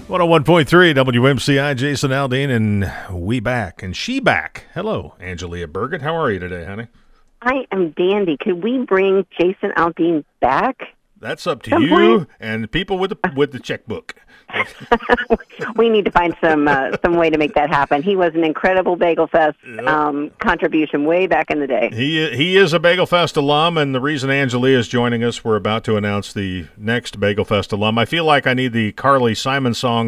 101.3 WMCI, Jason Aldean, and we back. And she back. Hello, Angelia Burgett. How are you today, honey? I am dandy. Could we bring Jason Aldean back? That's up to you and people with the checkbook. We need to find some way to make that happen. He was an incredible Bagel Fest contribution way back in the day. He is a Bagel Fest alum, and the reason Angelia is joining us, we're about to announce the next Bagel Fest alum. I feel like I need the Carly Simon song,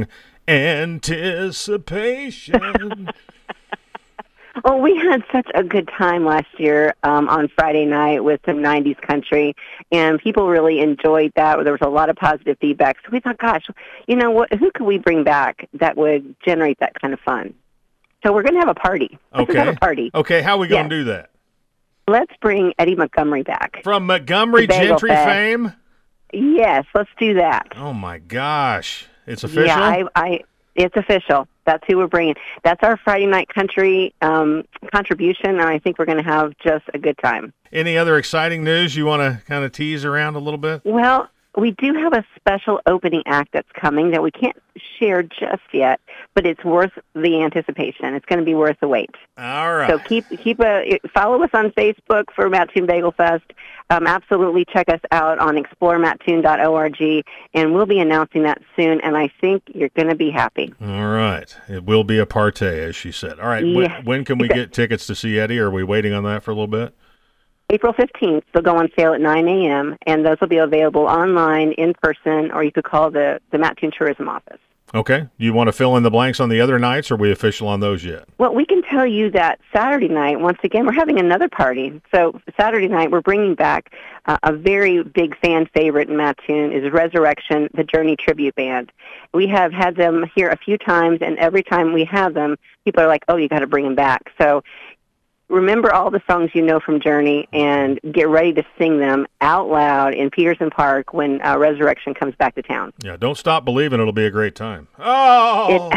Anticipation. Well, we had such a good time last year on Friday night with some 90s country, and people really enjoyed that. There was a lot of positive feedback. So we thought, gosh, you know what? Who could we bring back that would generate that kind of fun? So we're going to have a party. Okay. Have a party. Okay, how are we going to do that? Let's bring Eddie Montgomery back. From Montgomery Gentry fame? Yes, let's do that. Oh, my gosh. It's official? Yeah, it's official. That's who we're bringing. That's our Friday night country contribution, and I think we're going to have just a good time. Any other exciting news you want to kind of tease around a little bit? Well, we do have a special opening act that's coming that we can't share just yet, but it's worth the anticipation. It's going to be worth the wait. All right. So follow us on Facebook for Mattoon Bagel Fest. Absolutely check us out on exploremattoon.org, and we'll be announcing that soon, and I think you're going to be happy. All right. It will be a party, as she said. All right. Yeah. When can we get tickets to see Eddie? Are we waiting on that for a little bit? April 15th, they'll go on sale at 9 a.m., and those will be available online, in person, or you could call the Mattoon Tourism Office. Okay. You want to fill in the blanks on the other nights, or are we official on those yet? Well, we can tell you that Saturday night, once again, we're having another party. So Saturday night, we're bringing back a very big fan favorite in Mattoon is Resurrection, the Journey Tribute Band. We have had them here a few times, and every time we have them, people are like, oh, you got to bring them back. So remember all the songs you know from Journey and get ready to sing them out loud in Peterson Park when Resurrection comes back to town. Yeah, don't stop believing. It'll be a great time. Oh!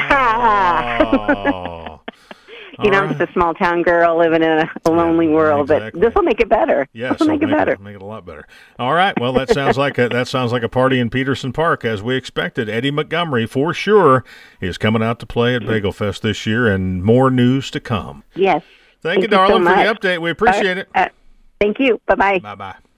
I'm just a small town girl living in a lonely world, exactly. But this will make it better. Yes, this will make it better. Make it a lot better. All right. Well, that sounds like a party in Peterson Park as we expected. Eddie Montgomery, for sure, is coming out to play at Bagel Fest this year, and more news to come. Yes. Thank you, darling, for the update. We appreciate it. Thank you. Bye-bye. Bye-bye.